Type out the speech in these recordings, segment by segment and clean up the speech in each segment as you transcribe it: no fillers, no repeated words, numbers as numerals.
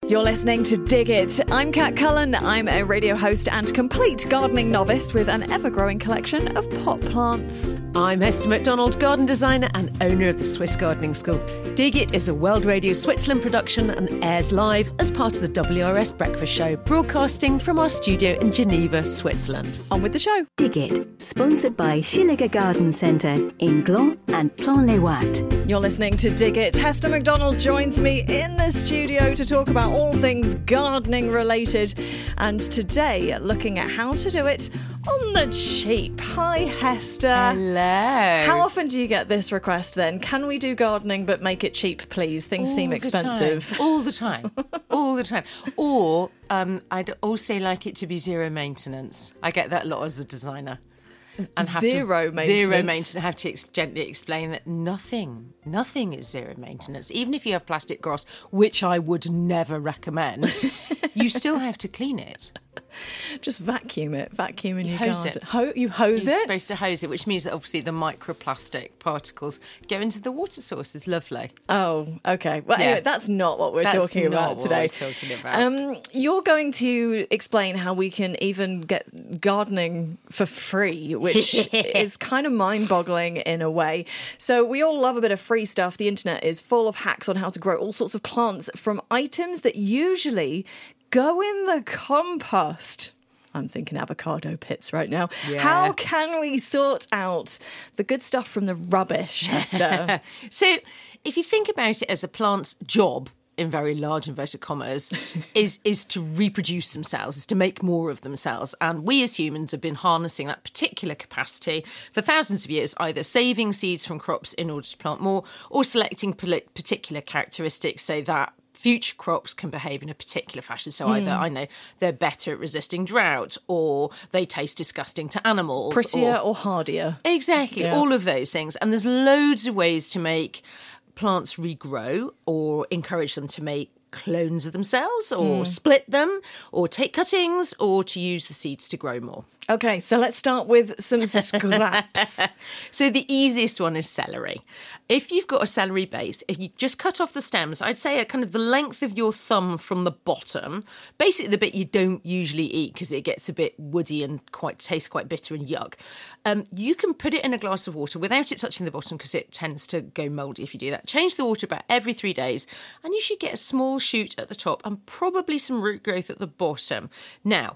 You're listening to Dig It. I'm Kat Cullen. I'm a radio host and complete gardening novice with an ever-growing collection of pot plants. I'm Hester MacDonald, garden designer and owner of the Swiss Gardening School. Dig It is a World Radio Switzerland production and airs live as part of the WRS Breakfast Show, broadcasting from our studio in Geneva, Switzerland. On with the show. Dig It, sponsored by Schilliger Garden Centre in Gland and Plan-les-Ouates. You're listening to Dig It. Hester MacDonald joins me in the studio to talk about all things gardening related, and today looking at how to do it on the cheap. Hi, Hester. Hello. How often do you get this request then? Can we do gardening but make it cheap, please? Things seem expensive. All the time. All the time. Or I'd also like it to be zero maintenance. I get that a lot as a designer. And have Zero maintenance. I have to gently explain that nothing is zero maintenance. Even if you have plastic grass, which I would never recommend, you still have to clean it. Just vacuum it. Vacuum in your hose garden. You hose You're it? supposed to hose it, which means that obviously the microplastic particles go into the water source. It's lovely. Oh, okay. Well, Yeah. anyway, that's not what we're talking about today. That's not what we're talking about. You're going to explain how we can even get gardening for free, which is kind of mind-boggling in a way. So we all love a bit of free stuff. The internet is full of hacks on how to grow all sorts of plants from items that usually go in the compost. I'm thinking avocado pits right now. Yeah. How can we sort out the good stuff from the rubbish, Hester? So if you think about it as a plant's job, in very large inverted commas, is to reproduce themselves, is to make more of themselves. And we as humans have been harnessing that particular capacity for thousands of years, either saving seeds from crops in order to plant more or selecting particular characteristics so that future crops can behave in a particular fashion. So either, I know, they're better at resisting drought, or they taste disgusting to animals. Prettier or hardier. Exactly, Yeah. all of those things. And there's loads of ways to make plants regrow or encourage them to make clones of themselves or split them or take cuttings or to use the seeds to grow more. Okay, so let's start with some scraps. So the easiest one is celery. If you've got a celery base, if you just cut off the stems, I'd say at kind of the length of your thumb from the bottom, basically the bit you don't usually eat because it gets a bit woody and tastes quite bitter and yuck. You can put it in a glass of water without it touching the bottom because it tends to go mouldy if you do that. Change the water about every 3 days and you should get a small shoot at the top and probably some root growth at the bottom. Now,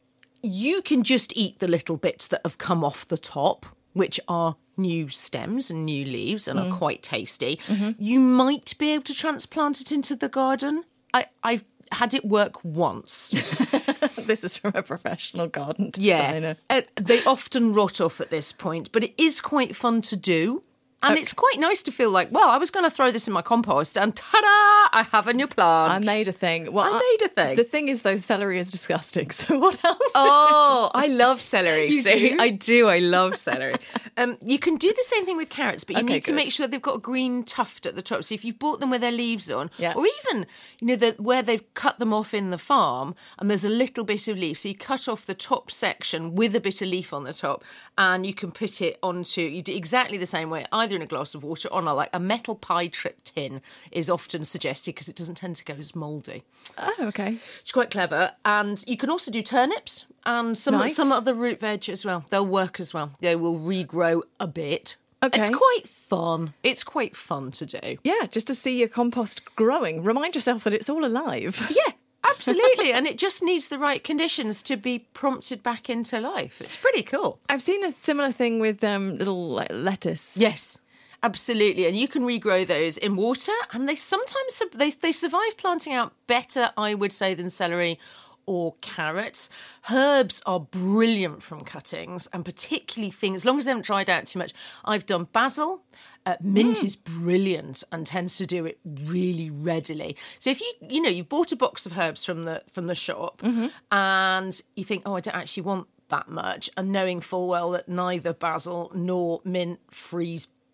you can just eat the little bits that have come off the top, which are new stems and new leaves and are quite tasty. You might be able to transplant it into the garden. I've had it work once. This is from a professional garden designer. Yeah, they often rot off at this point, but it is quite fun to do. And it's quite nice to feel like, well, I was going to throw this in my compost and ta-da, I have a new plant. I made a thing. Well, I made a thing. The thing is, though, celery is disgusting. So what else? Oh, I love celery. You do? I do. I love celery. You can do the same thing with carrots, but you Okay, need to good. make sure they've got a green tuft at the top. So if you've bought them with their leaves on, Yeah. or even, where they've cut them off in the farm and there's a little bit of leaf. So you cut off the top section with a bit of leaf on the top and you can put it onto, you do exactly the same way, either in a glass of water on a metal pie trip tin is often suggested because it doesn't tend to go as mouldy. Oh, okay. It's quite clever. And you can also do turnips and some Nice. other root veg as well. They'll work as well. They will regrow a bit. Okay. It's quite fun. It's quite fun to do. Yeah, just to see your compost growing. Remind yourself that it's all alive. Yeah, absolutely. And it just needs the right conditions to be prompted back into life. It's pretty cool. I've seen a similar thing with little lettuce. Yes. Absolutely, and you can regrow those in water, and they sometimes they survive planting out better, I would say, than celery or carrots. Herbs are brilliant from cuttings, and particularly things, as long as they haven't dried out too much. I've done basil. Mint is brilliant and tends to do it really readily. So if you've bought a box of herbs from the shop, and you think, oh, I don't actually want that much, and knowing full well that neither basil nor mint freeze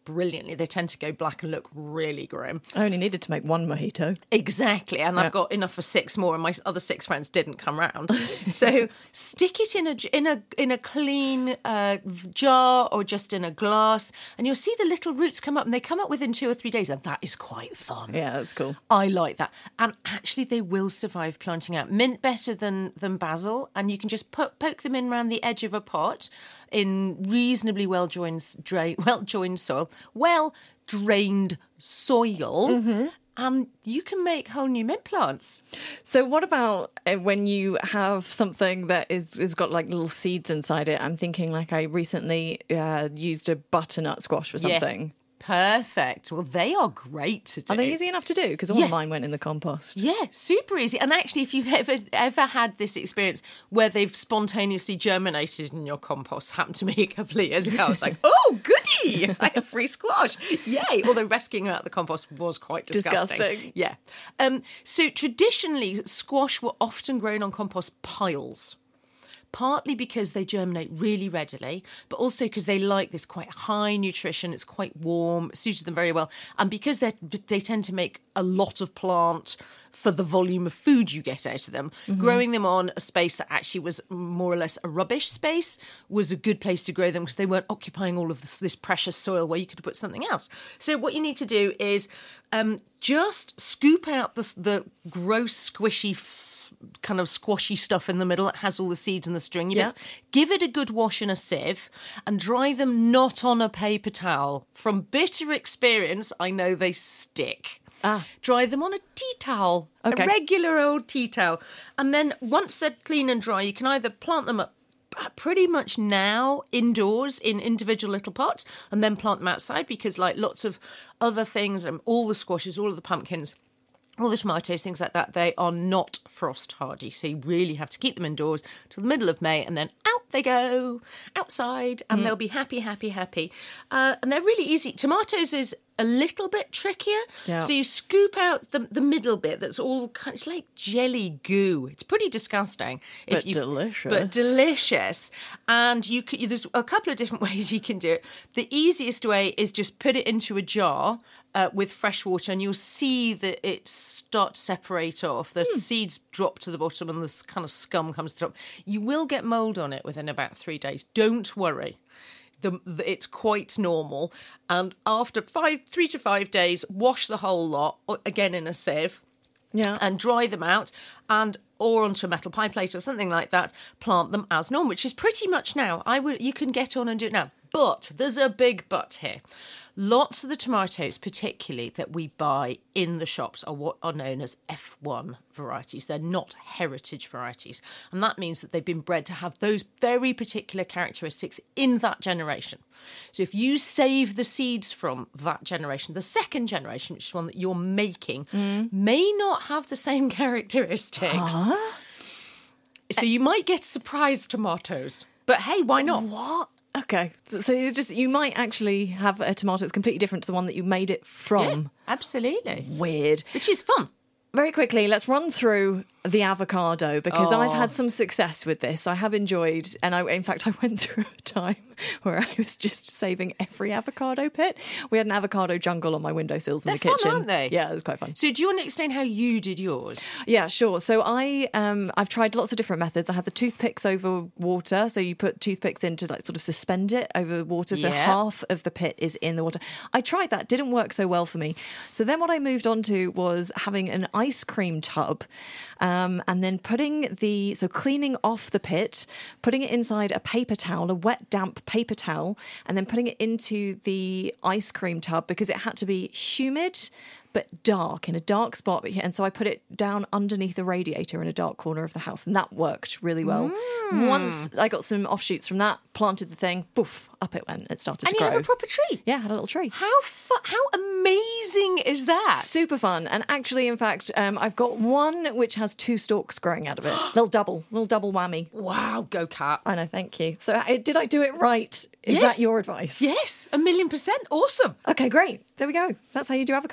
brilliantly. They tend to go black and look really grim. I only needed to make one mojito. Exactly, and I've got enough for 6 more, and my other 6 friends didn't come round. So stick it in a clean jar or just in a glass, and you'll see the little roots come up, and they come up within 2 or 3 days, and that is quite fun. Yeah, that's cool. I like that, and actually they will survive planting out. Mint better than basil, and you can just poke them in around the edge of a pot in reasonably well drained soil, and you can make whole new mint plants. So what about when you have something that is got like little seeds inside it? I'm thinking like I recently used a butternut squash for something. Perfect. Well, they are great to do. Are they easy enough to do? Because all of mine went in the compost. Yeah, super easy. And actually, if you've ever had this experience where they've spontaneously germinated in your compost, happened to me a couple of years ago. I was like, oh, goody! I have free squash. Yay! Although rescuing them out of the compost was quite disgusting. Yeah. So traditionally, squash were often grown on compost piles. Partly because they germinate really readily, but also because they like this quite high nutrition. It's quite warm, it suits them very well. And because they tend to make a lot of plant for the volume of food you get out of them, growing them on a space that actually was more or less a rubbish space was a good place to grow them because they weren't occupying all of this precious soil where you could put something else. So what you need to do is just scoop out the gross, squishy kind of squashy stuff in the middle that has all the seeds and the stringy bits. Give it a good wash in a sieve and dry them not on a paper towel. From bitter experience, I know they stick. Dry them on a tea towel, a regular old tea towel. And then once they're clean and dry, you can either plant them up pretty much now indoors in individual little pots and then plant them outside because like lots of other things, all the squashes, all of the pumpkins, all the tomatoes, things like that, they are not frost hardy. So you really have to keep them indoors till the middle of May and then out they go, outside, and they'll be happy, happy, happy. And they're really easy. Tomatoes is a little bit trickier. Yeah. So you scoop out the middle bit that's all kind of, it's like jelly goo. It's pretty disgusting. But delicious. But delicious. And there's a couple of different ways you can do it. The easiest way is just put it into a jar with fresh water, and you'll see that it start to separate off. The seeds drop to the bottom and this kind of scum comes to the top. You will get mould on it within about 3 days. Don't worry. It's quite normal. And after 3 to 5 days, wash the whole lot, again in a sieve, and dry them out, or onto a metal pie plate or something like that. Plant them as normal, which is pretty much now. You can get on and do it now. But there's a big but here. Lots of the tomatoes, particularly that we buy in the shops, are what are known as F1 varieties. They're not heritage varieties. And that means that they've been bred to have those very particular characteristics in that generation. So if you save the seeds from that generation, the second generation, which is one that you're making, may not have the same characteristics. So you might get surprise tomatoes. But hey, why not? What? Okay, so you might actually have a tomato that's completely different to the one that you made it from. Yeah, absolutely. Weird. Which is fun. Very quickly, let's run through the avocado because I've had some success with this. I have enjoyed, and I went through a time where I was just saving every avocado pit. We had an avocado jungle on my windowsills in the kitchen. They're fun, aren't they? Yeah, it was quite fun. So do you want to explain how you did yours? Yeah, sure. So I've tried lots of different methods. I had the toothpicks over water. So you put toothpicks in to like sort of suspend it over water. So half of the pit is in the water. I tried that. Didn't work so well for me. So then what I moved on to was having an ice cream tub and then cleaning off the pit, putting it inside a paper towel, a wet, damp paper towel, and then putting it into the ice cream tub because it had to be humid but dark, in a dark spot. And so I put it down underneath the radiator in a dark corner of the house, and that worked really well. Once I got some offshoots from that, planted the thing, poof, up it went. It started to grow. And you have a proper tree? Yeah, I had a little tree. How amazing is that? Super fun. And actually, in fact, I've got one which has 2 stalks growing out of it. Little double whammy. Wow, go cat. I know, thank you. So did I do it right? Is that your advice? Yes, 1,000,000%. Awesome. Okay, great. There we go. That's how you do avocados. Stay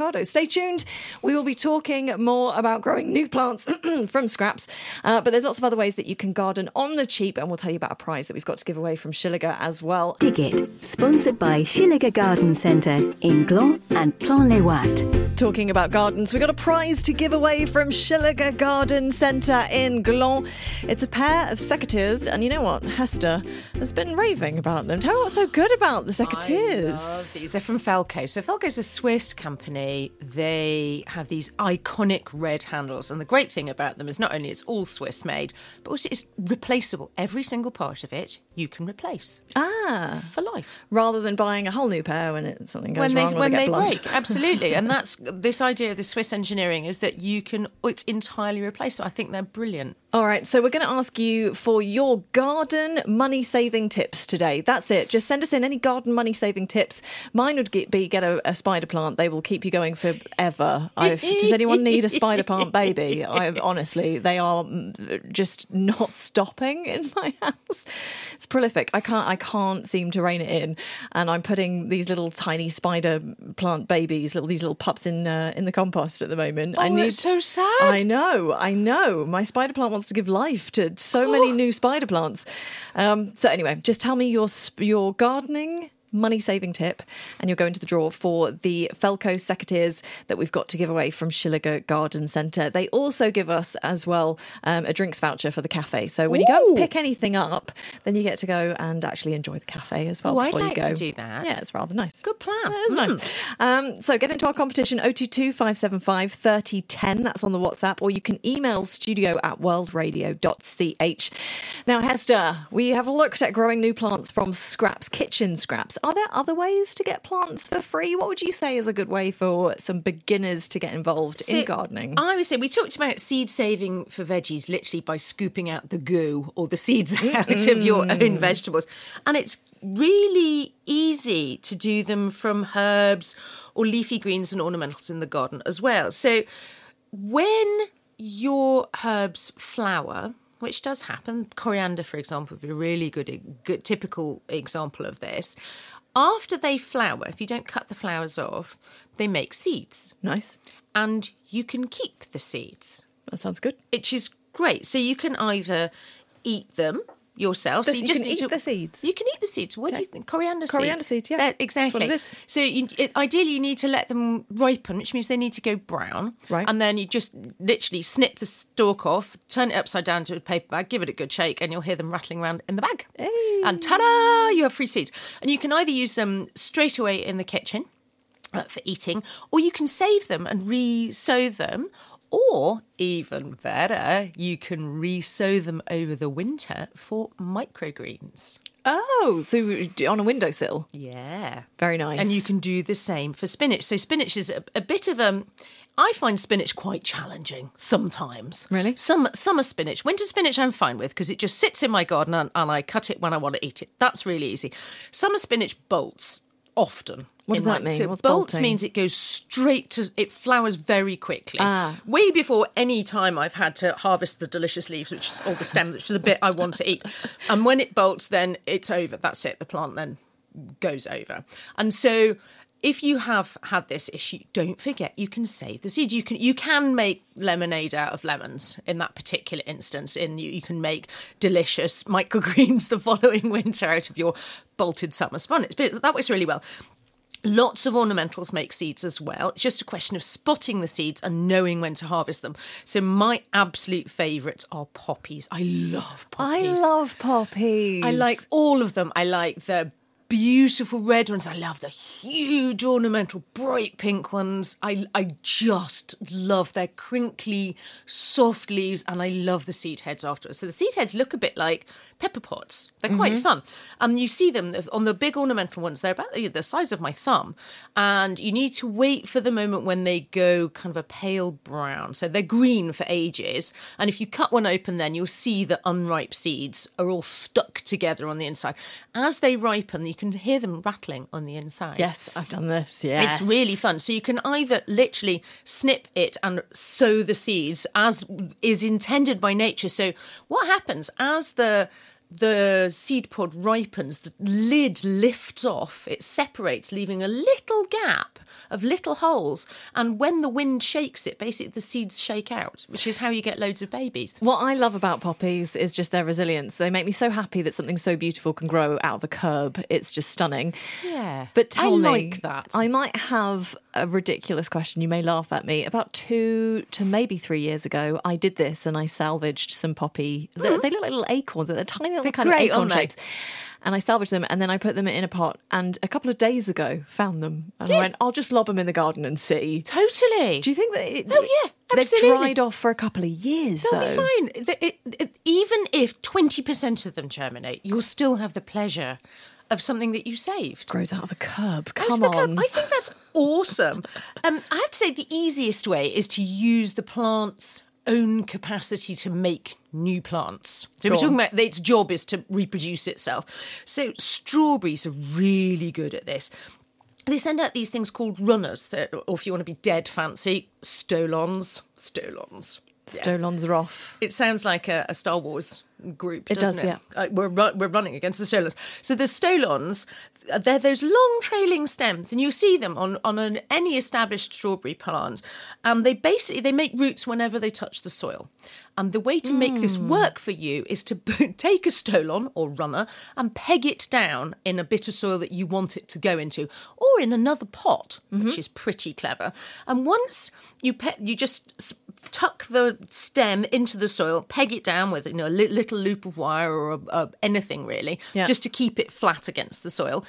tuned. We will be talking more about growing new plants from scraps, but there's lots of other ways that you can garden on the cheap, and we'll tell you about a prize that we've got to give away from Schilliger as well. Dig It, sponsored by Schilliger Garden Centre in Gland and Plan-les-Ouates. Talking about gardens, we got a prize to give away from Schilliger Garden Centre in Gland. It's a pair of secateurs, and you know what? Hester has been raving about them. Tell me what's so good about the secateurs. I love these. They're from Felco. So Felco's a Swiss company. They have these iconic red handles, and the great thing about them is not only it's all Swiss made, but also it's replaceable. Every single part of it you can replace for life, rather than buying a whole new pair when something goes wrong or when they they get blunt. break. Absolutely, and that's this idea of the Swiss engineering is that it's entirely replaceable. I think they're brilliant. All right, so we're going to ask you for your garden money-saving tips today. That's it. Just send us in any garden money-saving tips. Mine would be get a spider plant. They will keep you going forever. Does anyone need a spider plant baby? Honestly, they are just not stopping in my house. It's prolific. I can't seem to rein it in, and I'm putting these little tiny spider plant babies, these little pups in the compost at the moment. That's so sad. I know. My spider plant wants to give life to so many new spider plants. So anyway, just tell me your gardening money-saving tip, and you'll go into the draw for the Felco secateurs that we've got to give away from Schilliger Garden Centre. They also give us, as well, a drinks voucher for the cafe. So when you go and pick anything up, then you get to go and actually enjoy the cafe as well before I'd like you go. to do that. Yeah, it's rather nice. Good plan. It's nice. So get into our competition, 022 575 3010. That's on the WhatsApp, or you can email studio@worldradio.ch. Now, Hester, we have looked at growing new plants from scraps, kitchen scraps. Are there other ways to get plants for free? What would you say is a good way for some beginners to get involved in gardening? I would say we talked about seed saving for veggies, literally by scooping out the goo or the seeds out of your own vegetables. And it's really easy to do them from herbs or leafy greens and ornamentals in the garden as well. So when your herbs flower, which does happen, coriander, for example, would be a really good typical example of this. After they flower, if you don't cut the flowers off, they make seeds. Nice. And you can keep the seeds. That sounds good. Which is great. So you can either eat them yourself. So you just eat the seeds? You can eat the seeds. What do you think? Coriander seeds? Coriander seeds, yeah. Exactly. That's what it is. So ideally you need to let them ripen, which means they need to go brown. Right. And then you just literally snip the stalk off, turn it upside down to a paper bag, give it a good shake, and you'll hear them rattling around in the bag. Hey. And ta-da! You have free seeds. And you can either use them straight away in the kitchen for eating, or you can save them and re-sow them. Or, even better, you can re-sow them over the winter for microgreens. Oh, so on a windowsill? Yeah. Very nice. And you can do the same for spinach. So spinach is a bit of I find spinach quite challenging sometimes. Really? Summer spinach. Winter spinach I'm fine with because it just sits in my garden and I cut it when I want to eat it. That's really easy. Summer spinach bolts often. What does that mean? So What's bolts bolting? means it goes straight to, it flowers very quickly. Way before any time I've had to harvest the delicious leaves, or the stems, which is the bit I want to eat. And when it bolts, then it's over. That's it. The plant then goes over. And so if you have had this issue, don't forget you can save the seeds. You can make lemonade out of lemons in that particular instance. You can make delicious microgreens the following winter out of your bolted summer spinach. But that works really well. Lots of ornamentals make seeds as well. It's just a question of spotting the seeds and knowing when to harvest them. So my absolute favourites are poppies. I love poppies. I love poppies. I like all of them. I like the beautiful red ones. I love the huge ornamental bright pink ones. I just love their crinkly soft leaves, and I love the seed heads afterwards. So the seed heads look a bit like pepper pods. They're quite fun. And you see them on the big ornamental ones. They're about the size of my thumb, and you need to wait for the moment when they go kind of a pale brown. So they're green for ages, and if you cut one open, then you'll see the unripe seeds are all stuck together on the inside. As they ripen, you can hear them rattling on the inside. Yes, I've done this. Yeah, It's really fun. So you can either literally snip it and sow the seeds as is intended by nature. So what happens as the the seed pod ripens, the lid lifts off, it separates, leaving a little gap of little holes. And when the wind shakes it, basically the seeds shake out, which is how you get loads of babies. What I love about poppies is just their resilience. They make me so happy that something so beautiful can grow out of a curb. It's just stunning. Yeah. But tell me, like that. I might have a ridiculous question. You may laugh at me. About 2 to maybe 3 years ago, I did this and I salvaged some poppy. They look like little acorns. They're tiny little kind of great, acorn aren't they? shapes. And I salvaged them and then I put them in a pot and a couple of days ago found them. And I went, I'll just lob them in the garden and see. Totally. Do you think that absolutely. they've dried off for a couple of years, They'll though? be fine. Even if 20% of them germinate, you'll still have the pleasure of something that you saved. Grows out of a curb. Out of Come the on. curb. I think that's awesome. I have to say the easiest way is to use the plant's own capacity to make new plants. So we're talking about its job is to reproduce itself. So strawberries are really good at this. They send out these things called runners, or if you want to be dead fancy, stolons. Stolons are off. It sounds like a Star Wars group, It doesn't does, it? yeah. We're running against the stolons. So the stolons, they're those long trailing stems, and you see them on any established strawberry plant. And they make roots whenever they touch the soil. And the way to make this work for you is to take a stolon or runner and peg it down in a bit of soil that you want it to go into, or in another pot, which is pretty clever. And once you just tuck the stem into the soil, peg it down with a little loop of wire or anything really, just to keep it flat against the soil.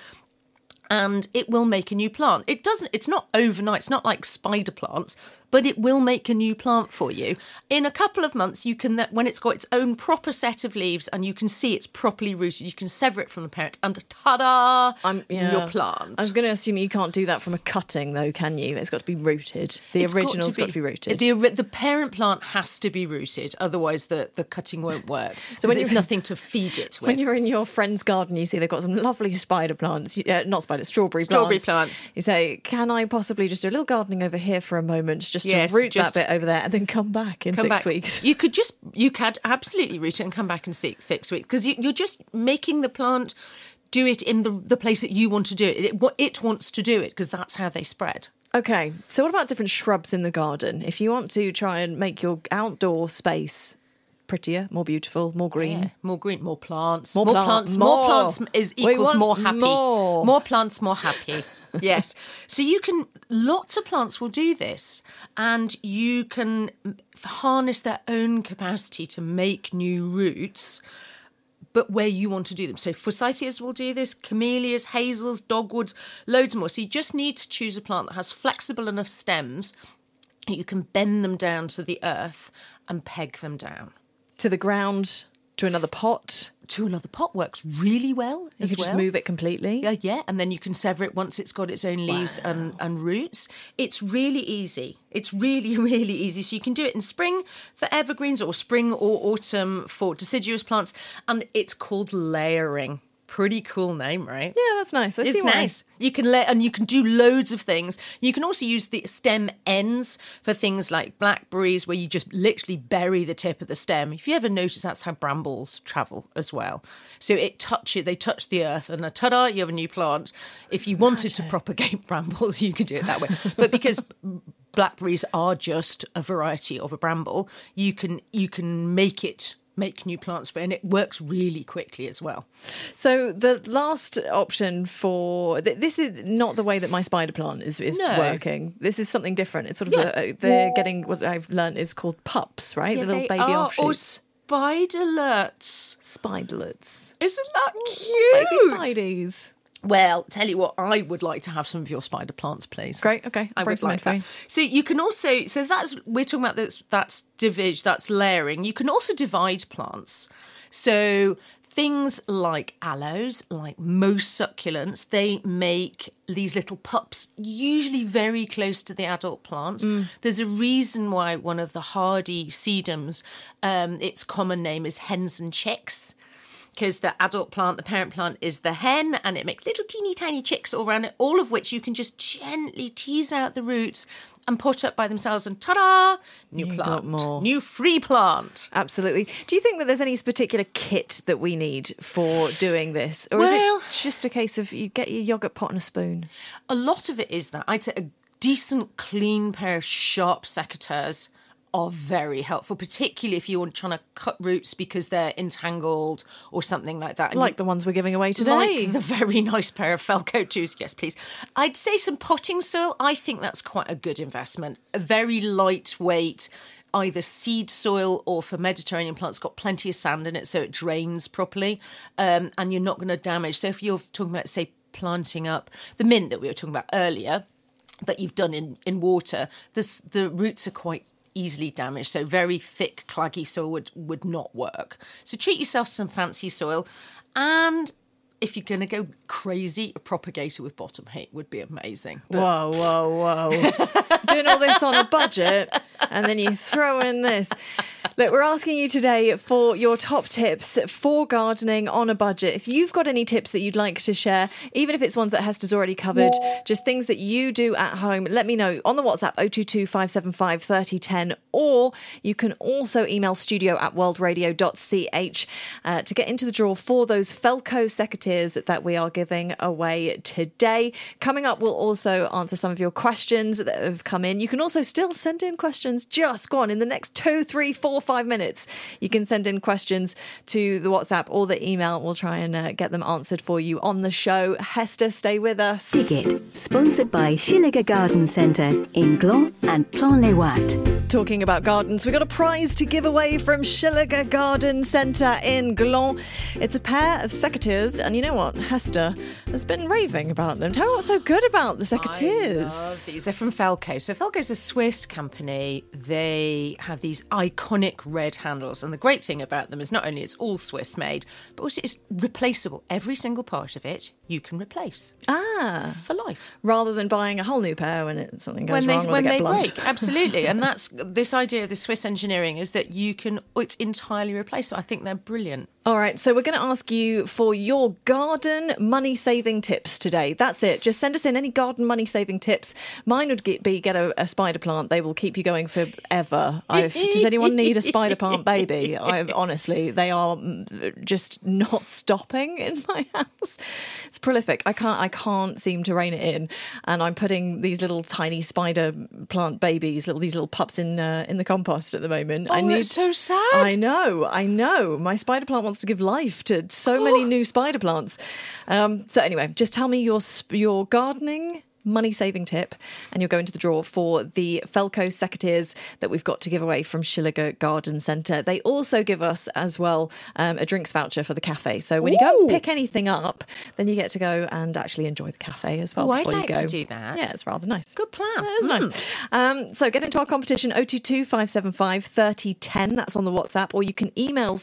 And it will make a new plant. It's not overnight, it's not like spider plants, but it will make a new plant for you. In a couple of months, you can, when it's got its own proper set of leaves and you can see it's properly rooted, you can sever it from the parent and ta-da, your plant. I was going to assume you can't do that from a cutting, though, can you? It's got to be rooted. The original's got to be rooted. The parent plant has to be rooted, otherwise the cutting won't work. So when there's nothing to feed it with. When you're in your friend's garden, you see they've got some lovely spider plants, strawberry plants. You say, can I possibly just do a little gardening over here for a moment, just to root that bit over there and then come back in 6 weeks? You could absolutely root it and come back in 6 weeks, because you're just making the plant do it in the place that you want to do it. It wants to do it, because that's how they spread. Okay, so what about different shrubs in the garden? If you want to try and make your outdoor space prettier, more beautiful, more green. Yeah, more green, more plants. More plants equals more happy. More plants, more happy. Yes. So lots of plants will do this, and you can harness their own capacity to make new roots, but where you want to do them. So forsythias will do this, camellias, hazels, dogwoods, loads more. So you just need to choose a plant that has flexible enough stems that you can bend them down to the earth and peg them down. To the ground, to another pot. To another pot works really well. You can just move it completely. Yeah, and then you can sever it once it's got its own leaves and roots. It's really easy. It's really, really easy. So you can do it in spring for evergreens, or spring or autumn for deciduous plants. And it's called layering. Pretty cool name, right? Yeah, that's nice. It's nice. You can and you can do loads of things. You can also use the stem ends for things like blackberries, where you just literally bury the tip of the stem. If you ever notice, that's how brambles travel as well. So they touch the earth, and ta-da, you have a new plant. If you wanted to propagate brambles, you could do it that way. But because blackberries are just a variety of a bramble, you can make new plants and it works really quickly as well. So the last option for this is not the way that my spider plant is working. This is something different. It's sort of they're getting, what I've learned is called pups, right? Yeah, the little baby offshoots. Or spiderlets. Spiderlets. Isn't that cute? Baby spideys. Well, tell you what, I would like to have some of your spider plants, please. Great, okay. I would like that. So you can also, we're talking about this, that's layering. You can also divide plants. So things like aloes, like most succulents, they make these little pups, usually very close to the adult plant. There's a reason why one of the hardy sedums, its common name is hens and chicks. because the adult plant, the parent plant, is the hen, and it makes little teeny tiny chicks all around it, all of which you can just gently tease out the roots and pot up by themselves, and ta-da! New You plant. got more. New free plant. Absolutely. Do you think that there's any particular kit that we need for doing this? Or is Well- it just a case of you get your yoghurt pot and a spoon? A lot of it is that. I'd say a decent, clean pair of sharp secateurs are very helpful, particularly if you're trying to cut roots because they're entangled or something like that. And Like the ones we're giving away today. Like the very nice pair of Felco 2s. Yes, please. I'd say some potting soil. I think that's quite a good investment. A very lightweight, either seed soil or for Mediterranean plants, got plenty of sand in it so it drains properly, and you're not going to damage. So if you're talking about, say, planting up the mint that we were talking about earlier, that you've done in water, the roots are quite easily damaged, so very thick claggy soil would not work. So treat yourself to some fancy soil, and if you're going to go crazy, a propagator with bottom heat would be amazing. But Whoa. Doing all this on a budget, and then you throw in this. Look, we're asking you today for your top tips for gardening on a budget. If you've got any tips that you'd like to share, even if it's ones that Hester's already covered, just things that you do at home, let me know on the WhatsApp 022 575 3010, or you can also email studio@worldradio.ch to get into the draw for those Felco secateurs that we are giving away today. Coming up, we'll also answer some of your questions that have come in. You can also still send in questions. Just go on in the next 2, 3, 4, 5 minutes. You can send in questions to the WhatsApp or the email. We'll try and get them answered for you on the show. Hester, stay with us. Dig It, sponsored by Shilliger Garden Centre in Gland and Plan-les-Ouates. Talking about gardens, we got a prize to give away from Shilliger Garden Centre in Gland. It's a pair of secateurs, and you know what? Hester has been raving about them. Tell me what's so good about the secateurs. I love these. They're from Felco. So Felco's a Swiss company. They have these iconic red handles, and the great thing about them is not only it's all Swiss made, but also it's replaceable. Every single part of it you can replace for life. Rather than buying a whole new pair when something goes wrong or when they they get blunt. break. Absolutely. And that's this idea of the Swiss engineering is that it's entirely replaceable. I think they're brilliant. All right, so we're going to ask you for your garden money-saving tips today. That's it. Just send us in any garden money-saving tips. Mine would be get a spider plant. They will keep you going forever. Does anyone need a spider plant baby? Honestly, they are just not stopping in my house. It's prolific. I can't seem to rein it in, and I'm putting these little tiny spider plant babies, these little pups in the compost at the moment. That's so sad. I know. My spider plant wants to give life to so many new spider plants. So anyway, just tell me your gardening money-saving tip, and you'll go into the draw for the Felco secateurs that we've got to give away from Shilliger Garden Centre. They also give us, as well, a drinks voucher for the cafe. So when you go and pick anything up, then you get to go and actually enjoy the cafe as well I'd before like you go. to do that. Yeah, it's rather nice. Good plan. It is nice. So get into our competition, 022 575 3010. That's on the WhatsApp, or you can email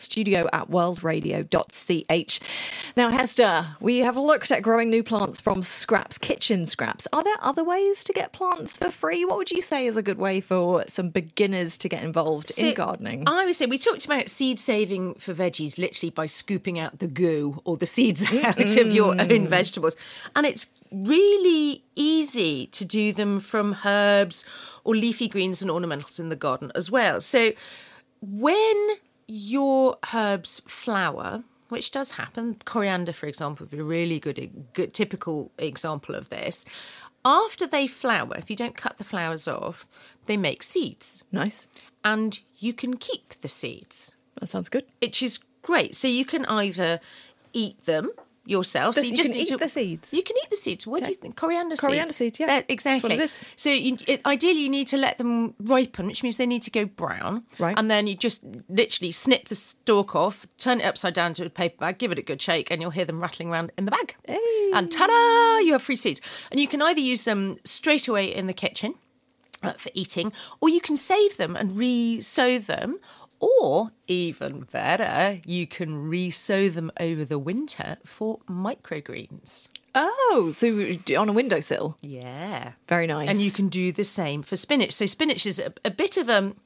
studio@worldradio.ch. Now, Hester, we have looked at growing new plants from scraps, kitchen scraps. Are there other ways to get plants for free? What would you say is a good way for some beginners to get involved in gardening? I would say we talked about seed saving for veggies, literally by scooping out the goo or the seeds out of your own vegetables. And it's really easy to do them from herbs or leafy greens and ornamentals in the garden as well. So when your herbs flower, which does happen, coriander, for example, would be a really good typical example of this. After they flower, if you don't cut the flowers off, they make seeds. Nice. And you can keep the seeds. That sounds good. Which is great. So you can either eat them yourself. So You can eat the seeds? You can eat the seeds. What do you think? Coriander seeds? Coriander seeds, yeah. Exactly. That's what it is. So ideally you need to let them ripen, which means they need to go brown. Right. And then you just literally snip the stalk off, turn it upside down to a paper bag, give it a good shake, and you'll hear them rattling around in the bag. Hey. And ta-da! You have free seeds. And you can either use them straight away in the kitchen for eating, or you can save them and re-sow them. Or, even better, you can re-sow them over the winter for microgreens. Oh, so on a windowsill. Yeah. Very nice. And you can do the same for spinach. So spinach is a bit of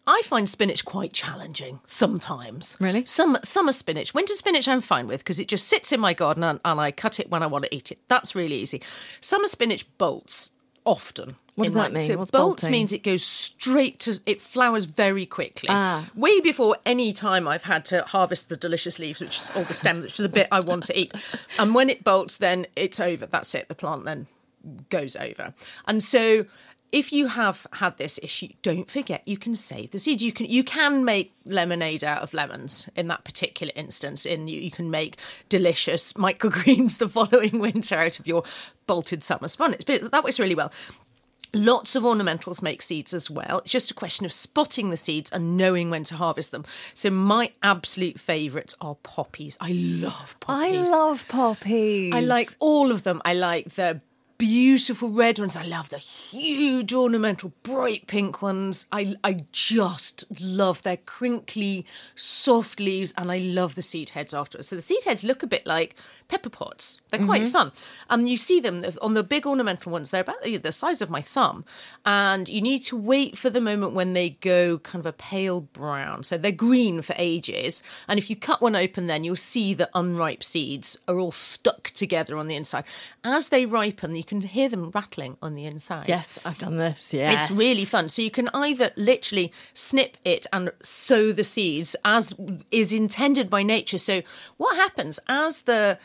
I find spinach quite challenging sometimes. Really? Summer spinach. Winter spinach I'm fine with because it just sits in my garden and I cut it when I want to eat it. That's really easy. Summer spinach bolts often. What does that mean? So What's bolts bolting? means it goes straight to, it flowers very quickly. Way before any time I've had to harvest the delicious leaves, or the stems, which is the bit I want to eat. And when it bolts, then it's over. That's it. The plant then goes over. And so if you have had this issue, don't forget you can save the seeds. You can make lemonade out of lemons in that particular instance. You can make delicious microgreens the following winter out of your bolted summer spinach. But that works really well. Lots of ornamentals make seeds as well. It's just a question of spotting the seeds and knowing when to harvest them. So my absolute favourites are poppies. I love poppies. I love poppies. I like all of them. I like the beautiful red ones. I love the huge ornamental bright pink ones. I just love their crinkly soft leaves, and I love the seed heads afterwards. So the seed heads look a bit like pepper pods. They're quite fun. You see them on the big ornamental ones. They're about the size of my thumb, and you need to wait for the moment when they go kind of a pale brown. So they're green for ages, and if you cut one open, then you'll see the unripe seeds are all stuck together on the inside. As they ripen, you can hear them rattling on the inside. Yes, I've done this. Yeah, It's really fun. So you can either literally snip it and sow the seeds as is intended by nature. So what happens as the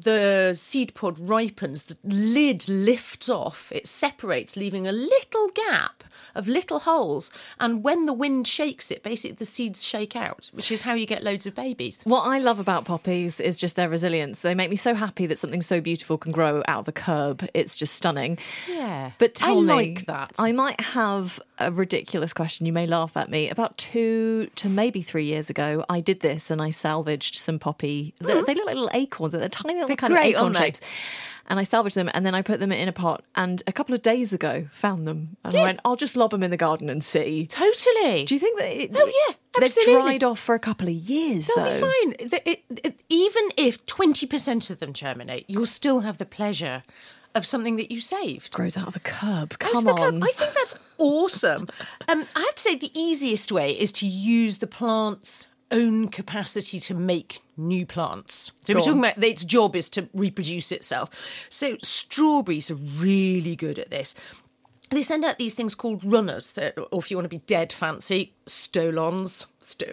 seed pod ripens, the lid lifts off, it separates, leaving a little gap of little holes. And when the wind shakes it, basically the seeds shake out, which is how you get loads of babies. What I love about poppies is just their resilience. They make me so happy that something so beautiful can grow out of a curb. It's just stunning. Yeah. But tell me, I like that. I might have a ridiculous question. You may laugh at me. About 2 to maybe 3 years ago, I did this and I salvaged some poppy. They look like little acorns. They're tiny little kind great, of acorn aren't they? shapes. And I salvaged them and then I put them in a pot. And a couple of days ago, found them. And I went, I'll just lob them in the garden and see. Totally. Do you think that yeah, they've absolutely. dried off for a couple of years, They'll though? be fine. Even if 20% of them germinate, you'll still have the pleasure of something that you saved. Grows out of a curb. Out of Come the curb. on. I think that's awesome. I have to say the easiest way is to use the plant's own capacity to make new plants. So we're talking about its job is to reproduce itself. So strawberries are really good at this. They send out these things called runners, or if you want to be dead fancy, stolons.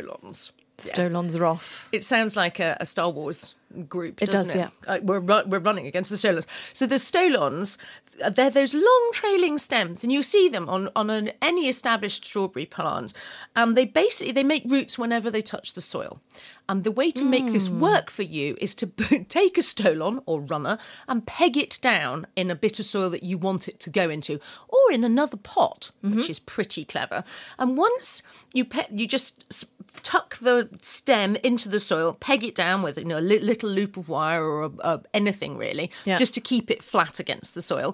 Stolons are off. It sounds like a Star Wars group, It doesn't does, it? yeah. We're running against the stolons. So the stolons, they're those long trailing stems, and you see them on any established strawberry plant. And they make roots whenever they touch the soil. And the way to make this work for you is to take a stolon or runner and peg it down in a bit of soil that you want it to go into, or in another pot, which is pretty clever. And once you just tuck the stem into the soil, peg it down with a little loop of wire or anything really, just to keep it flat against the soil.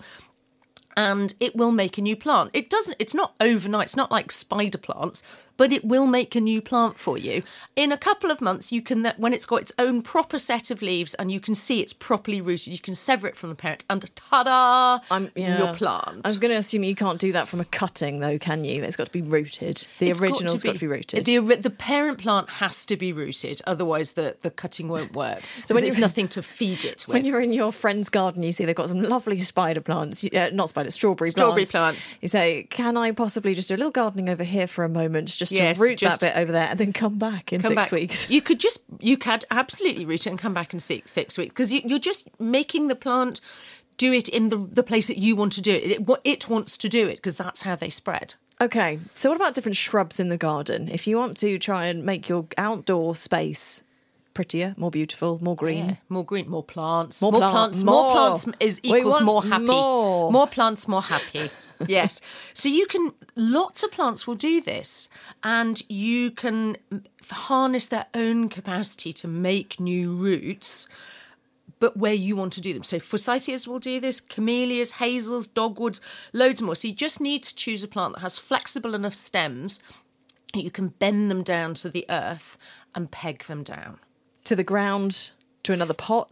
And it will make a new plant. It's not overnight, it's not like spider plants, but it will make a new plant for you. In a couple of months, you can, when it's got its own proper set of leaves and you can see it's properly rooted, you can sever it from the parent and ta-da, your plant. I was going to assume you can't do that from a cutting, though, can you? It's got to be rooted. The original's got to be rooted. The parent plant has to be rooted, otherwise the cutting won't work. So there's nothing to feed it with. When you're in your friend's garden, you see they've got some lovely spider plants, strawberry plants. You say, can I possibly just do a little gardening over here for a moment, just to root that bit over there and then come back in 6 weeks? You could absolutely root it and come back in 6 weeks, because you're just making the plant do it in the place that you want to do it. It wants to do it, because that's how they spread. Okay, so what about different shrubs in the garden? If you want to try and make your outdoor space prettier, more beautiful, more green. Yeah, more green, more plants. More plants equals more happy. More plants, more happy. Yes. So lots of plants will do this, and you can harness their own capacity to make new roots, but where you want to do them. So forsythias will do this, camellias, hazels, dogwoods, loads more. So you just need to choose a plant that has flexible enough stems that you can bend them down to the earth and peg them down. To the ground, to another pot.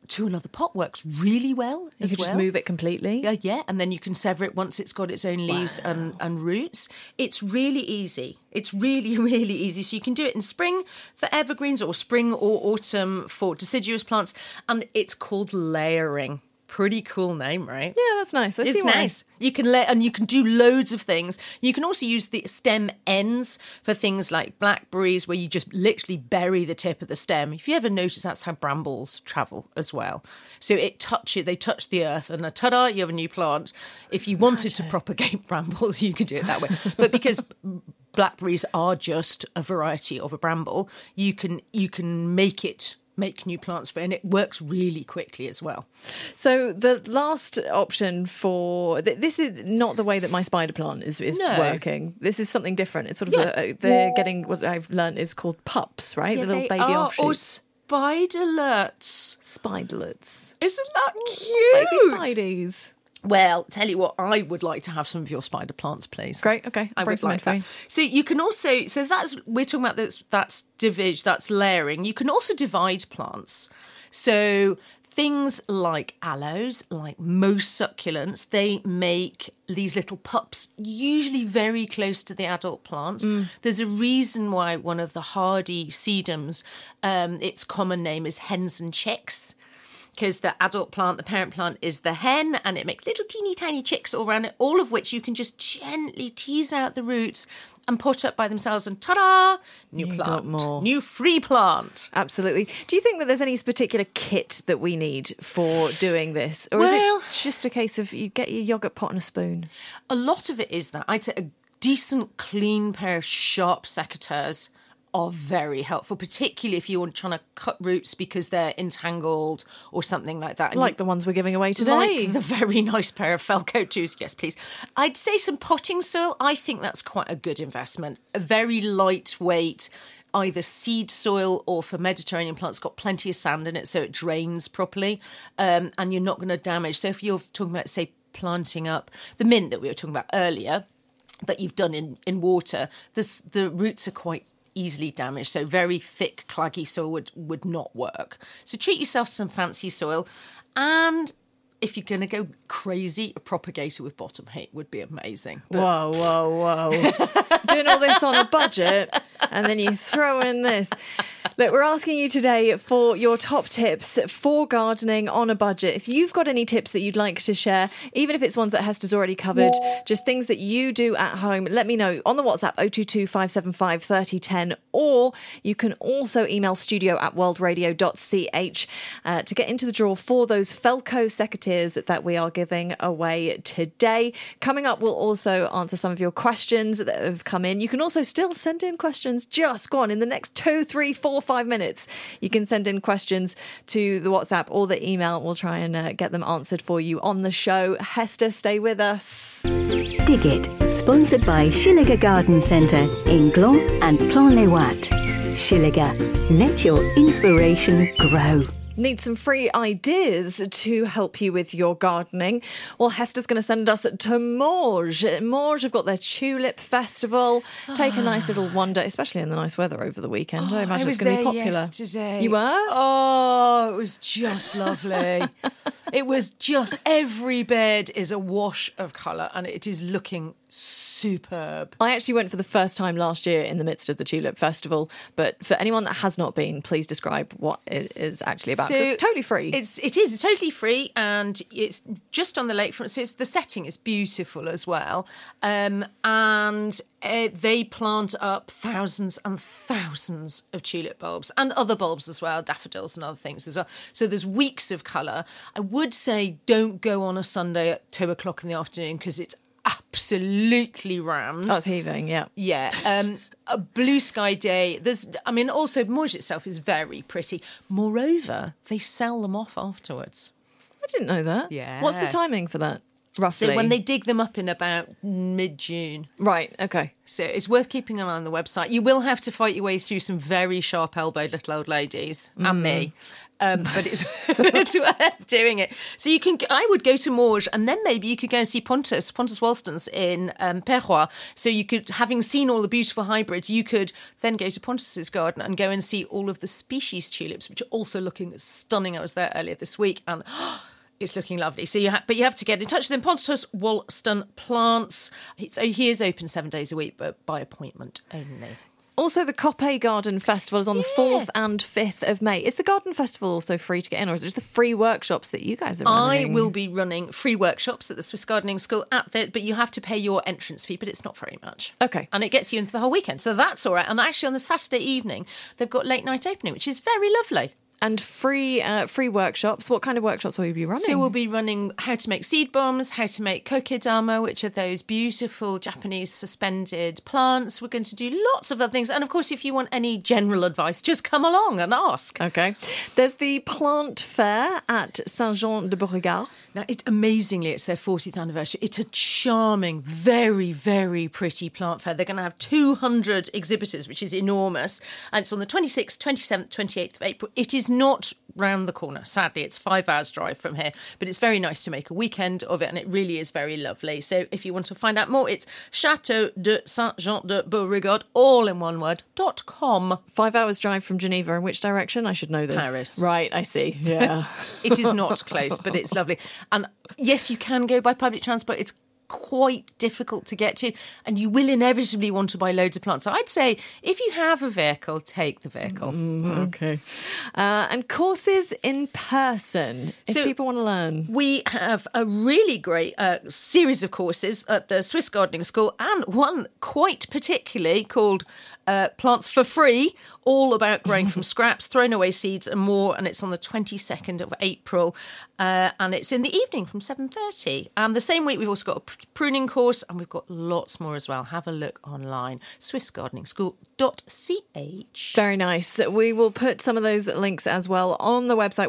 to another pot works really well You as could well. just move it completely. Yeah, and then you can sever it once it's got its own leaves and roots. It's really easy. It's really, really easy. So you can do it in spring for evergreens or spring or autumn for deciduous plants. And it's called layering. Pretty cool name, right? Yeah, that's nice. I see It's why. nice. You can and you can do loads of things. You can also use the stem ends for things like blackberries, where you just literally bury the tip of the stem. If you ever notice, that's how brambles travel as well. So they touch the earth, and ta-da, you have a new plant. If you wanted to propagate brambles, you could do it that way. But because blackberries are just a variety of a bramble, you can make new plants for it, and it works really quickly as well. So the last option for this is not the way that my spider plant is No. working. This is something different. It's sort of they're getting what I've learned is called pups, right? Yeah, the little they baby are, or offshoots. Spiderlets. spiderlets. Isn't that cute? Baby spideys. Well, tell you what, I would like to have some of your spider plants, please. Great. Okay. I I'll bring would some in like for that. you. So you can also, we're talking about that's that's layering. You can also divide plants. So things like aloes, like most succulents, they make these little pups, usually very close to the adult plant. There's a reason why one of the hardy sedums, its common name is hens and chicks. Because the adult plant, the parent plant, is the hen, and it makes little teeny tiny chicks all around it, all of which you can just gently tease out the roots and put up by themselves, and ta-da! New You plant. got more. New free plant. Absolutely. Do you think that there's any particular kit that we need for doing this? Or is Well- it just a case of you get your yoghurt pot and a spoon? A lot of it is that. I'd say a decent, clean pair of sharp secateurs are very helpful, particularly if you're trying to cut roots because they're entangled or something like that. And Like the ones we're giving away today. Like the very nice pair of Felco 2s. Yes, please. I'd say some potting soil. I think that's quite a good investment. A very lightweight, either seed soil or for Mediterranean plants, got plenty of sand in it so it drains properly, and you're not going to damage. So if you're talking about, say, planting up the mint that we were talking about earlier, that you've done in water, the roots are quite easily damaged, so very thick claggy soil would not work. So treat yourself to some fancy soil, and if you're going to go crazy, a propagator with bottom heat would be amazing. But Whoa. Doing all this on a budget, and then you throw in this. Look, we're asking you today for your top tips for gardening on a budget. If you've got any tips that you'd like to share, even if it's ones that Hester's already covered, just things that you do at home, let me know on the WhatsApp 022 575 3010, or you can also email studio@worldradio.ch to get into the draw for those Felco secateurs that we are giving away today. Coming up, we'll also answer some of your questions that have come in. You can also still send in questions. Just go on in the next 2, 3, 4, 5 minutes. You can send in questions to the WhatsApp or the email. We'll try and get them answered for you on the show. Hester, stay with us. Dig It, sponsored by Schilliger Garden Centre in Gland and Plan-les-Ouates. Schilliger, let your inspiration grow. Need some free ideas to help you with your gardening? Well, Hester's going to send us to Morges. Morges have got their Tulip Festival. Take a nice little wander, especially in the nice weather over the weekend. I imagine it's going to be popular. Yesterday. You were? Oh, it was just lovely. It was just, every bed is a wash of colour, and it is looking superb. I actually went for the first time last year in the midst of the Tulip Festival, but for anyone that has not been, please describe what it is actually about. 'Cause it's totally free. It's totally free, and it's just on the lakefront. So the setting is beautiful as well. And they plant up thousands and thousands of tulip bulbs and other bulbs as well, daffodils and other things as well. So there's weeks of colour. I would say don't go on a Sunday at 2:00 in the afternoon because it's absolutely rammed. Oh, it's heaving, yeah. Yeah. A blue sky day. Also Morges itself is very pretty. Moreover, they sell them off afterwards. I didn't know that. Yeah. What's the timing for that, roughly? So when they dig them up in about mid-June. Right, okay. So it's worth keeping an eye on the website. You will have to fight your way through some very sharp-elbowed little old ladies, and me, but it's worth doing it. So I would go to Morges, and then maybe you could go and see Pontus Wollstons in Perrois. So you could, having seen all the beautiful hybrids, you could then go to Pontus's garden and go and see all of the species tulips, which are also looking stunning. I was there earlier this week, and it's looking lovely. So you have to get in touch with him. Pontus Wollston Plants. He is open 7 days a week, but by appointment only. Also, the Coppet Garden Festival is on the 4th and 5th of May. Is the Garden Festival also free to get in, or is it just the free workshops that you guys are running? I will be running free workshops at the Swiss Gardening School but you have to pay your entrance fee, but it's not very much. Okay. And it gets you into the whole weekend, so that's all right. And actually on the Saturday evening, they've got late night opening, which is very lovely. And free workshops. What kind of workshops will you be running? So we'll be running how to make seed bombs, how to make kokedama, which are those beautiful Japanese suspended plants. We're going to do lots of other things. And of course, if you want any general advice, just come along and ask. Okay. There's the plant fair at Saint-Jean-de-Beauregard. Now, amazingly, it's their 40th anniversary. It's a charming, very, very pretty plant fair. They're going to have 200 exhibitors, which is enormous. And it's on the 26th, 27th, 28th of April. It is not round the corner. Sadly, it's 5 hours drive from here. But it's very nice to make a weekend of it, and it really is very lovely. So if you want to find out more, it's Château de Saint-Jean-de-Beauregard, all in one word, .com. 5 hours drive from Geneva. In which direction? I should know this. Paris. Right, I see. Yeah. It is not close, but it's lovely. And yes, you can go by public transport. It's quite difficult to get to, and you will inevitably want to buy loads of plants. So I'd say if you have a vehicle, take the vehicle. Okay. And courses in person, if people want to learn. We have a really great series of courses at the Swiss Gardening School, and one quite particularly called Plants for Free, all about growing from scraps, throwing away seeds and more, and it's on the 22nd of April, and it's in the evening from 7:30. And the same week we've also got a pruning course, and we've got lots more as well. Have a look online, swissgardeningschool.ch. Very nice. We will put some of those links as well on the website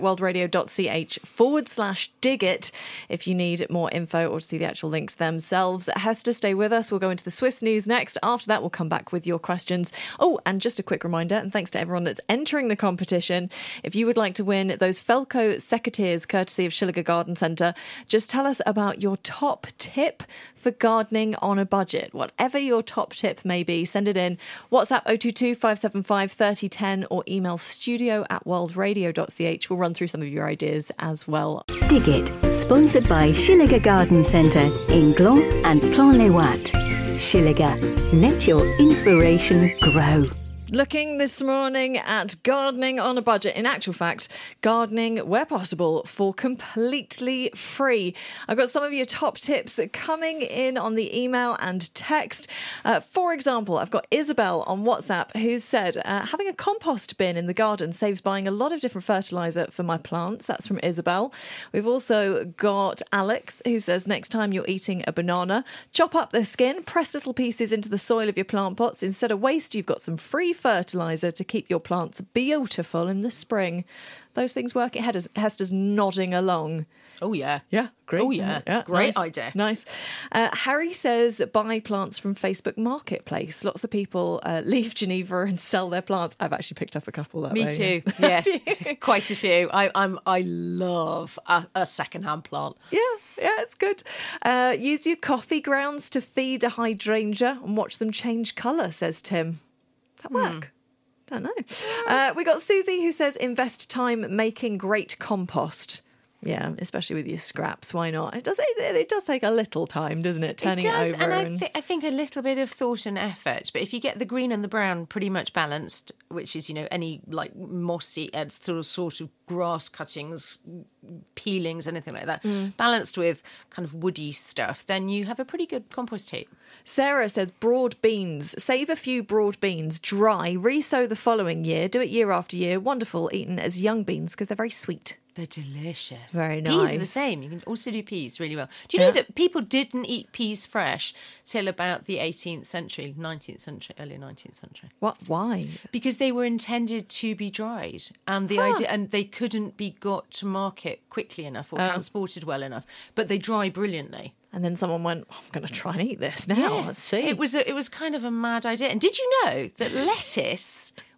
worldradio.ch/digit if you need more info or to see the actual links themselves. Hester, stay with us. We'll go into the Swiss news next. After that, we'll come back with your questions. Oh, and just a quick reminder, and thanks to everyone that's entering the competition, if you would like to win those Felco secateurs courtesy of Schilliger Garden Centre, just tell us about your top tip for gardening on a budget. Whatever your top tip may be, send it in. WhatsApp 022 575 3010 or email studio@worldradio.ch. We'll run through some of your ideas as well. Dig It, sponsored by Schilliger Garden Centre in Gland and Plan-les-Ouates. Schilliger, let your inspiration grow. Looking this morning at gardening on a budget. In actual fact, gardening where possible for completely free. I've got some of your top tips coming in on the email and text. For example, I've got Isabel on WhatsApp who said, having a compost bin in the garden saves buying a lot of different fertiliser for my plants. That's from Isabel. We've also got Alex who says, next time you're eating a banana, chop up the skin, press little pieces into the soil of your plant pots. Instead of waste, you've got some free fertiliser to keep your plants beautiful in the spring. Those things work. Hester's nodding along. Oh, yeah. Yeah, great. Oh, yeah. Great idea. Nice. Harry says, buy plants from Facebook Marketplace. Lots of people leave Geneva and sell their plants. I've actually picked up a couple that way. Me too, yes. Quite a few. I love a second-hand plant. Yeah, it's good. Use your coffee grounds to feed a hydrangea and watch them change colour, says Tim. That work? Don't know. We got Susie who says invest time making great compost. Yeah, especially with your scraps. Why not? It does take a little time, doesn't it? Turning it over. And I think a little bit of thought and effort. But if you get the green and the brown pretty much balanced, which is, any like mossy sort of grass cuttings, peelings, anything like that, balanced with kind of woody stuff, then you have a pretty good compost heap. Sarah says broad beans. Save a few broad beans, dry, re-sow the following year, do it year after year. Wonderful, eaten as young beans because they're very sweet. They're delicious. Very nice. Peas are the same. You can also do peas really well. Do you know that people didn't eat peas fresh till about the 18th century, 19th century, early 19th century? What? Why? Because they were intended to be dried, and the idea, and they couldn't be got to market quickly enough or transported well enough. But they dry brilliantly. And then someone went, I'm going to try and eat this now. Yeah. Let's see. It was kind of a mad idea. And did you know that lettuce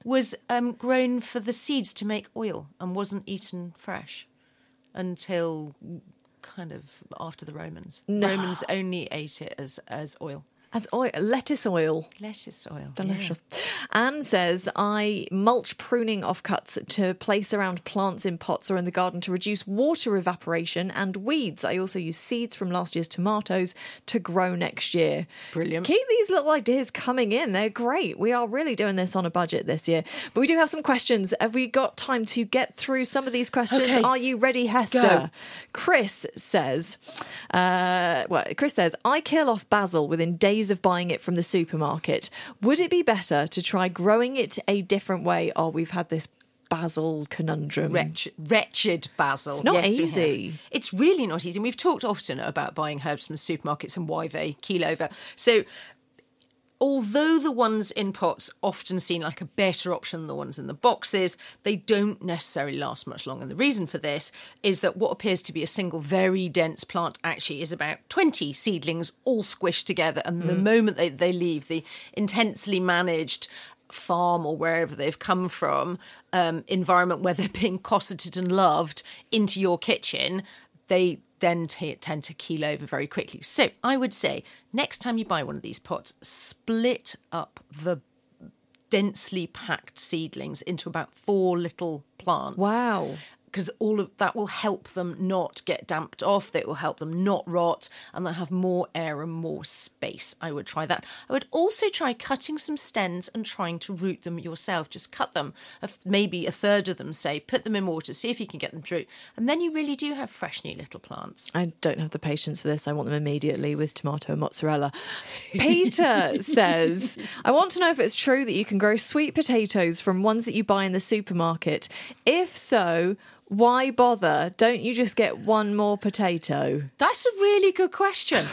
was grown for the seeds to make oil and wasn't eaten fresh until kind of after the Romans. No. Romans only ate it as oil. As oil, lettuce oil. Lettuce oil. Delicious. Anne says, I mulch pruning offcuts to place around plants in pots or in the garden to reduce water evaporation and weeds. I also use seeds from last year's tomatoes to grow next year. Brilliant. Keep these little ideas coming in. They're great. We are really doing this on a budget this year. But we do have some questions. Have we got time to get through some of these questions? Okay. Are you ready, Hester? Go. Chris says, I kill off basil within days of buying it from the supermarket. Would it be better to try growing it a different way? Oh, we've had this basil conundrum. Wretched basil. It's not Yes, we easy. have. It's really not easy. And we've talked often about buying herbs from supermarkets and why they keel over. So although the ones in pots often seem like a better option than the ones in the boxes, they don't necessarily last much longer. And the reason for this is that what appears to be a single very dense plant actually is about 20 seedlings all squished together. And the moment they leave the intensely managed farm or wherever they've come from, environment where they're being cosseted and loved, into your kitchen, they then tend to keel over very quickly. So I would say next time you buy one of these pots, split up the densely packed seedlings into about 4 little plants. Wow. Because all of that will help them not get damped off. That will help them not rot, and they'll have more air and more space. I would try that. I would also try cutting some stems and trying to root them yourself. Just cut them, maybe a third of them, say, put them in water, see if you can get them to root. And then you really do have fresh new little plants. I don't have the patience for this. I want them immediately with tomato and mozzarella. Peter says, I want to know if it's true that you can grow sweet potatoes from ones that you buy in the supermarket. If so, why bother? Don't you just get one more potato? That's a really good question.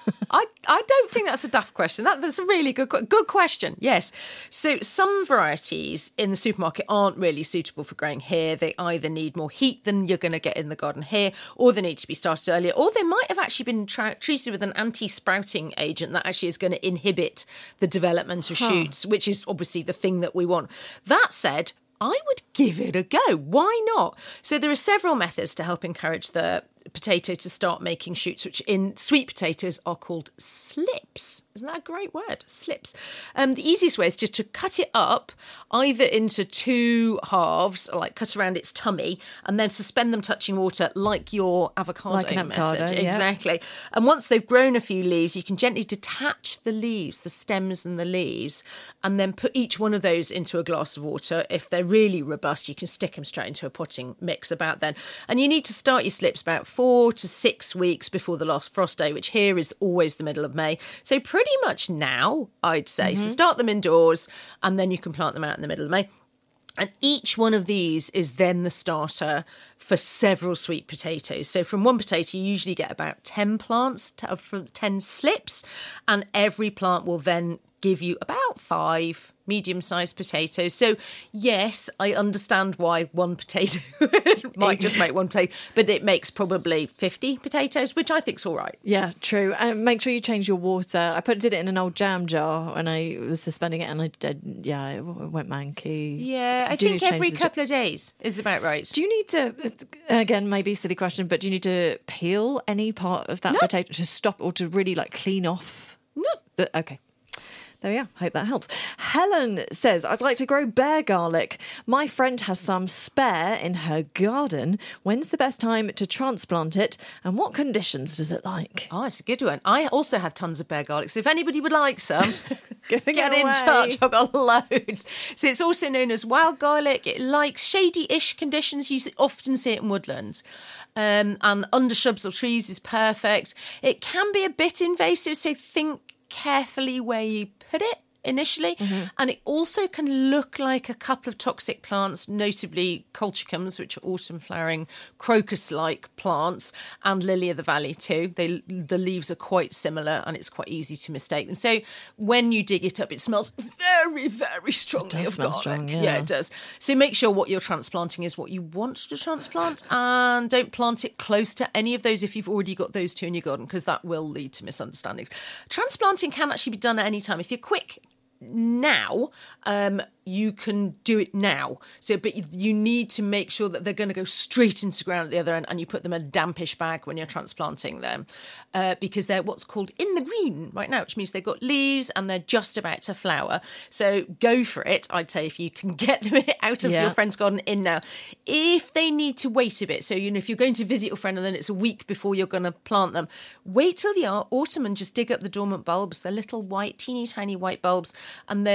I don't think that's a daft question. That's a really good question, yes. So some varieties in the supermarket aren't really suitable for growing here. They either need more heat than you're going to get in the garden here, or they need to be started earlier, or they might have actually been treated with an anti-sprouting agent that actually is going to inhibit the development of shoots, which is obviously the thing that we want. That said, I would give it a go. Why not? So there are several methods to help encourage the potato to start making shoots, which in sweet potatoes are called slips. Isn't that a great word? Slips. The easiest way is just to cut it up either into 2 halves, like cut around its tummy, and then suspend them touching water like your avocado method. Yeah. Exactly. And once they've grown a few leaves, you can gently detach the leaves, the stems and the leaves, and then put each one of those into a glass of water. If they're really robust, you can stick them straight into a potting mix about then. And you need to start your slips about 4 to 6 weeks before the last frost day, which here is always the middle of May. So pretty much now, I'd say. So start them indoors, and then you can plant them out in the middle of May. And each one of these is then the starter for several sweet potatoes. So from one potato, you usually get about 10 plants, 10 slips, and every plant will then give you about 5 medium-sized potatoes. So yes, I understand why one potato might just make one potato, but it makes probably 50 potatoes, which I think's all right. Yeah, true. Make sure you change your water. I did it in an old jam jar when I was suspending it, and it went manky. Yeah, I think every couple of days is about right. Do you need to, again, maybe a silly question, but do you need to peel any part of that potato to stop or to really clean off? No. Okay. There we are. Hope that helps. Helen says, I'd like to grow bear garlic. My friend has some spare in her garden. When's the best time to transplant it? And what conditions does it like? Oh, it's a good one. I also have tons of bear garlic. So if anybody would like some, get in away. touch. I've got loads. So it's also known as wild garlic. It likes shady-ish conditions. You often see it in woodland. And under shrubs or trees is perfect. It can be a bit invasive, so think carefully where you put it initially. And it also can look like a couple of toxic plants, notably colchicums, which are autumn flowering crocus-like plants, and lily of the valley too. The leaves are quite similar, and it's quite easy to mistake them. So when you dig it up, it smells very, very strongly of garlic. Strong, yeah, it does. So make sure what you're transplanting is what you want to transplant, and don't plant it close to any of those if you've already got those 2 in your garden, because that will lead to misunderstandings. Transplanting can actually be done at any time. If you're quick now, you can do it now. So, but you need to make sure that they're going to go straight into the ground at the other end, and you put them in a dampish bag when you're transplanting them, because they're what's called in the green right now, which means they've got leaves and they're just about to flower. So go for it. I'd say if you can get them out of your friend's garden in now. If they need to wait a bit, so if you're going to visit your friend and then it's a week before you're going to plant them, wait till the autumn and just dig up the dormant bulbs. They're little white, teeny tiny white bulbs, and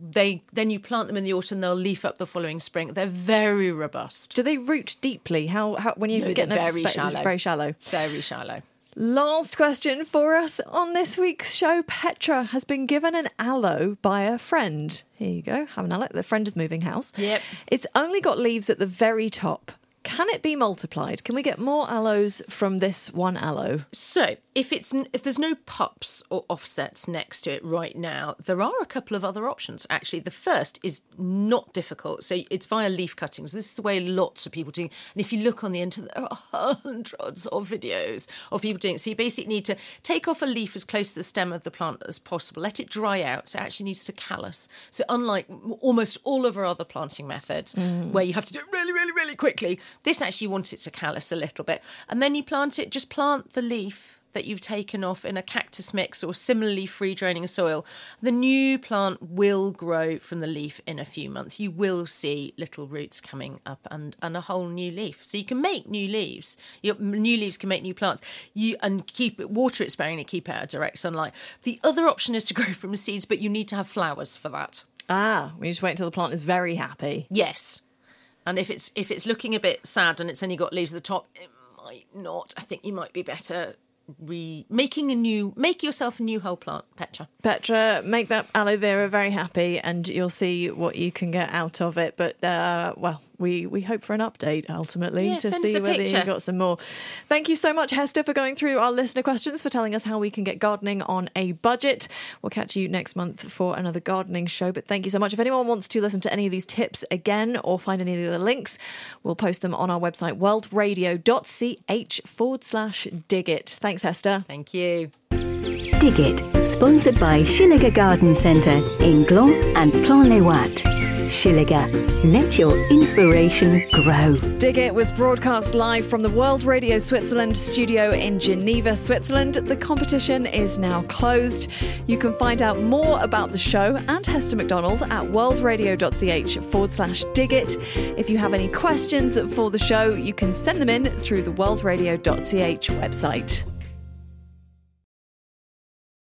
then you plant them in the autumn, they'll leaf up the following spring. They're very robust. Do they root deeply? How when you get them very shallow. Very shallow. Very shallow. Last question for us on this week's show. Petra has been given an aloe by a friend. Here you go. Have an aloe. The friend is moving house. Yep. It's only got leaves at the very top. Can it be multiplied? Can we get more aloes from this one aloe? So, if there's no pups or offsets next to it right now, there are a couple of other options. Actually, the first is not difficult. So it's via leaf cuttings. This is the way lots of people do it. And if you look on the internet, there are hundreds of videos of people doing it. So you basically need to take off a leaf as close to the stem of the plant as possible. Let it dry out. So it actually needs to callus. So unlike almost all of our other planting methods, where you have to do it really, really, really quickly, this actually you want it to callus a little bit. And then you plant it, just plant the leaf that you've taken off in a cactus mix or similarly free draining soil. The new plant will grow from the leaf in a few months. You will see little roots coming up and a whole new leaf. So you can make new leaves. New leaves can make new plants. And water it sparingly, keep it out of direct sunlight. The other option is to grow from seeds, but you need to have flowers for that. We just wait until the plant is very happy. Yes. And if it's looking a bit sad and it's only got leaves at the top, it might not. I think you might be better make yourself a new whole plant, Petra. Petra, make that aloe vera very happy and you'll see what you can get out of it. But, we hope for an update ultimately to see whether you got some more. Thank you so much, Hester, for going through our listener questions, for telling us how we can get gardening on a budget. We'll catch you next month for another gardening show. But thank you so much. If anyone wants to listen to any of these tips again or find any of the other links, we'll post them on our website, worldradio.ch/digit. Thanks, Hester. Thank you. Dig It, sponsored by Shilliger Garden Centre in Gland and Plan-les-Ouates. Shilliger, let your inspiration grow. Dig It was broadcast live from the World Radio Switzerland studio in Geneva, Switzerland. The competition is now closed. You can find out more about the show and Hester McDonald at worldradio.ch/digit. If you have any questions for the show, you can send them in through the worldradio.ch website.